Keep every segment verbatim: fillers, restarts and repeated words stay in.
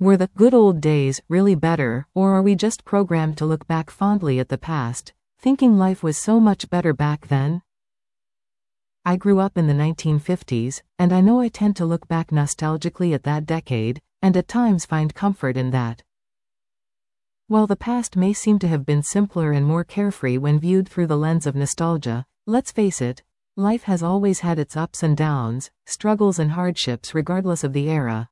Were the good old days really better, or are we just programmed to look back fondly at the past, thinking life was so much better back then? I grew up in the nineteen fifties, and I know I tend to look back nostalgically at that decade, and at times find comfort in that. While the past may seem to have been simpler and more carefree when viewed through the lens of nostalgia, let's face it, life has always had its ups and downs, struggles and hardships regardless of the era.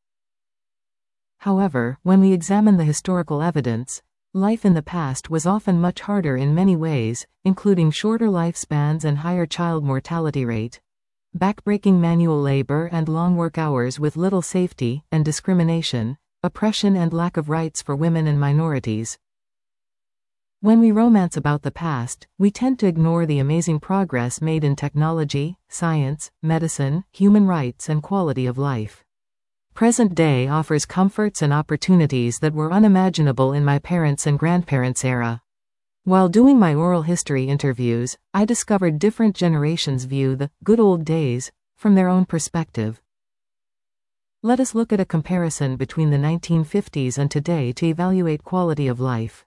However, when we examine the historical evidence, life in the past was often much harder in many ways, including shorter lifespans and higher child mortality rate, backbreaking manual labor and long work hours with little safety and discrimination, oppression and lack of rights for women and minorities. When we romance about the past, we tend to ignore the amazing progress made in technology, science, medicine, human rights and quality of life. Present day offers comforts and opportunities that were unimaginable in my parents' and grandparents' era. While doing my oral history interviews, I discovered different generations view the good old days from their own perspective. Let us look at a comparison between the nineteen fifties and today to evaluate quality of life.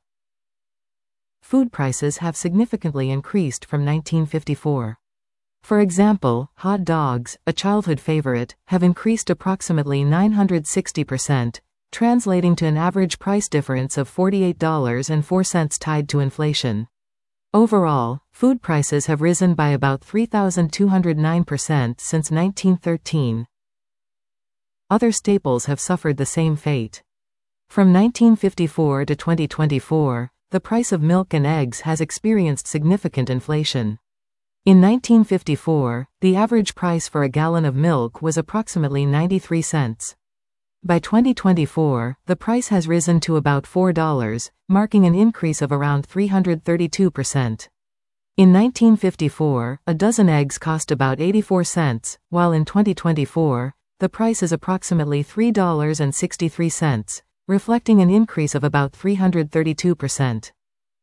Food prices have significantly increased from nineteen fifty-four. For example, hot dogs, a childhood favorite, have increased approximately nine hundred sixty percent, translating to an average price difference of forty-eight dollars and four cents tied to inflation. Overall, food prices have risen by about three thousand two hundred nine percent since nineteen thirteen. Other staples have suffered the same fate. From nineteen fifty-four to twenty twenty-four, the price of milk and eggs has experienced significant inflation. In nineteen fifty-four, the average price for a gallon of milk was approximately ninety-three cents. By twenty twenty-four, the price has risen to about four dollars, marking an increase of around three hundred thirty-two percent. In nineteen fifty-four, a dozen eggs cost about eighty-four cents, while in twenty twenty-four, the price is approximately three dollars and sixty-three cents, reflecting an increase of about three hundred thirty-two percent.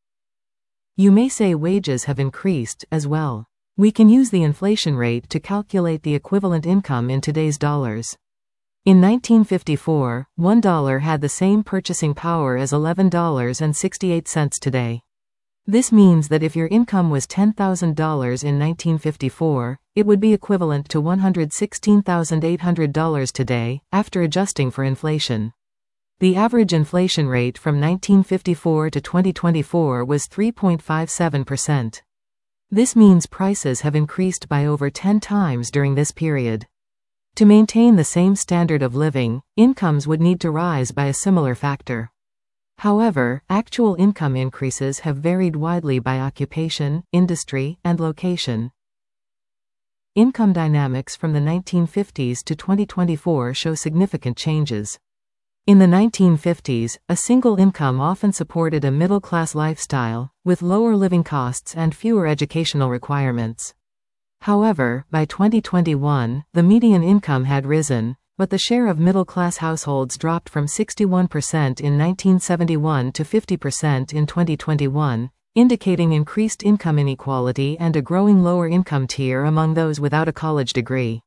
You may say wages have increased as well. We can use the inflation rate to calculate the equivalent income in today's dollars. In nineteen fifty-four, one dollar had the same purchasing power as eleven dollars and sixty-eight cents today. This means that if your income was ten thousand dollars in nineteen fifty-four, it would be equivalent to one hundred sixteen thousand eight hundred dollars today, after adjusting for inflation. The average inflation rate from nineteen fifty-four to twenty twenty-four was three point five seven percent. This means prices have increased by over ten times during this period. To maintain the same standard of living, incomes would need to rise by a similar factor. However, actual income increases have varied widely by occupation, industry, and location. Income dynamics from the nineteen fifties to twenty twenty-four show significant changes. In the nineteen fifties, a single income often supported a middle-class lifestyle, with lower living costs and fewer educational requirements. However, by twenty twenty-one, the median income had risen, but the share of middle-class households dropped from sixty-one percent in nineteen seventy-one to fifty percent in twenty twenty-one, indicating increased income inequality and a growing lower income tier among those without a college degree.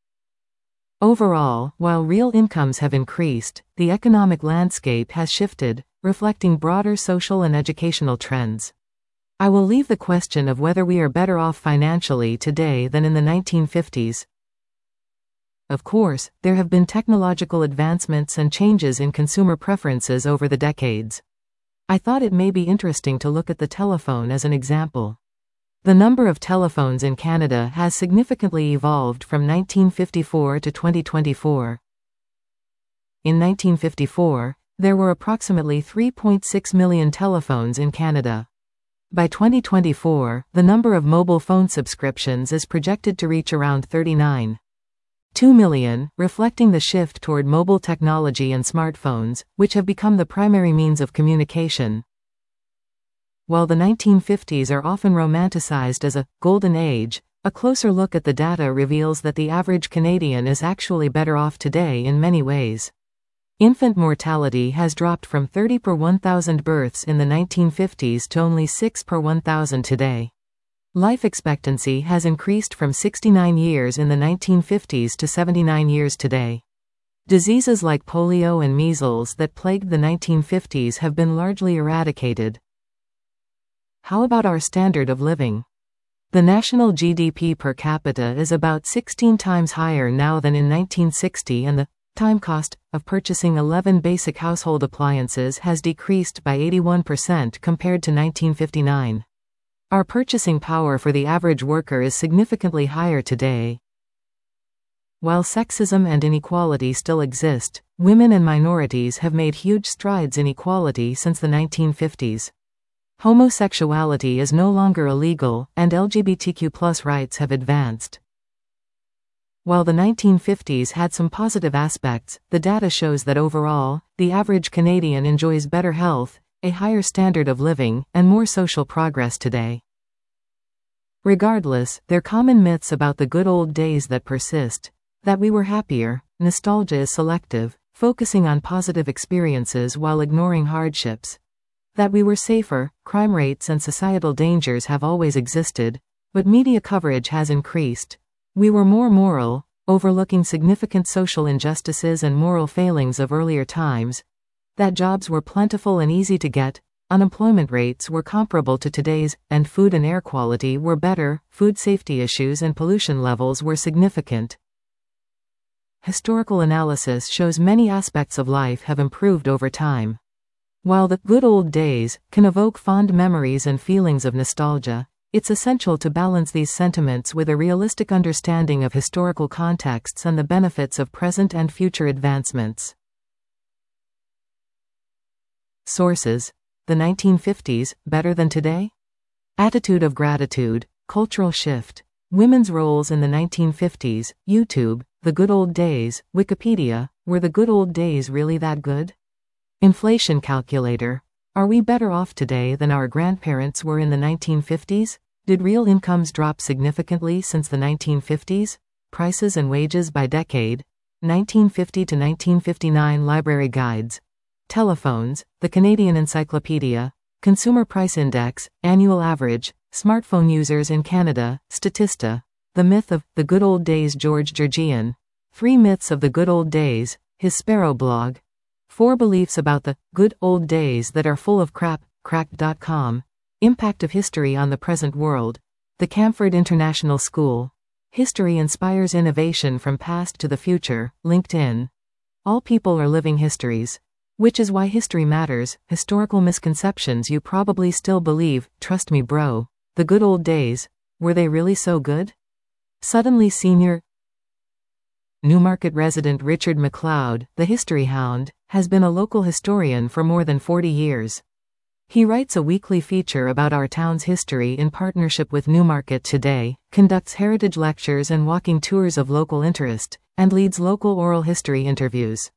Overall, while real incomes have increased, the economic landscape has shifted, reflecting broader social and educational trends. I will leave the question of whether we are better off financially today than in the nineteen fifties. Of course, there have been technological advancements and changes in consumer preferences over the decades. I thought it may be interesting to look at the telephone as an example. The number of telephones in Canada has significantly evolved from nineteen fifty-four to twenty twenty-four. In nineteen fifty-four, there were approximately three point six million telephones in Canada. By twenty twenty-four, the number of mobile phone subscriptions is projected to reach around thirty-nine point two million, reflecting the shift toward mobile technology and smartphones, which have become the primary means of communication. While the nineteen fifties are often romanticized as a golden age, a closer look at the data reveals that the average Canadian is actually better off today in many ways. Infant mortality has dropped from thirty per one thousand births in the nineteen fifties to only six per one thousand today. Life expectancy has increased from sixty-nine years in the nineteen fifties to seventy-nine years today. Diseases like polio and measles that plagued the nineteen fifties have been largely eradicated. How about our standard of living? The national G D P per capita is about sixteen times higher now than in nineteen sixty, and the time cost of purchasing eleven basic household appliances has decreased by eighty-one percent compared to nineteen fifty-nine. Our purchasing power for the average worker is significantly higher today. While sexism and inequality still exist, women and minorities have made huge strides in equality since the nineteen fifties. Homosexuality is no longer illegal, and L G B T Q plus rights have advanced. While the nineteen fifties had some positive aspects, the data shows that overall, the average Canadian enjoys better health, a higher standard of living, and more social progress today. Regardless, there are common myths about the good old days that persist. That we were happier, nostalgia is selective, focusing on positive experiences while ignoring hardships. That we were safer, crime rates and societal dangers have always existed, but media coverage has increased. We were more moral, overlooking significant social injustices and moral failings of earlier times. That jobs were plentiful and easy to get, unemployment rates were comparable to today's, and food and air quality were better, food safety issues and pollution levels were significant. Historical analysis shows many aspects of life have improved over time. While the good old days can evoke fond memories and feelings of nostalgia, it's essential to balance these sentiments with a realistic understanding of historical contexts and the benefits of present and future advancements. Sources: The nineteen fifties, better than today? Attitude of gratitude, cultural shift. Women's roles in the nineteen fifties, YouTube, The Good Old Days, Wikipedia, were the good old days really that good? Inflation calculator. Are we better off today than our grandparents were in the nineteen fifties? Did real incomes drop significantly since the nineteen fifties? Prices and wages by decade. nineteen fifty to nineteen fifty-nine library guides. Telephones, The Canadian Encyclopedia. Consumer Price Index, Annual Average. Smartphone users in Canada, Statista. The Myth of the Good Old Days, George Georgian. Three Myths of the Good Old Days, his Sparrow blog. Four Beliefs about the Good Old Days that are full of crap, cracked dot com. Impact of History on the Present World. The Camford International School. History inspires innovation from past to the future, LinkedIn. All people are living histories. Which is why history matters. Historical misconceptions you probably still believe. Trust me, bro. The good old days, were they really so good? Suddenly Senior Newmarket resident Richard MacLeod, the history hound, has been a local historian for more than forty years. He writes a weekly feature about our town's history in partnership with Newmarket Today, conducts heritage lectures and walking tours of local interest, and leads local oral history interviews.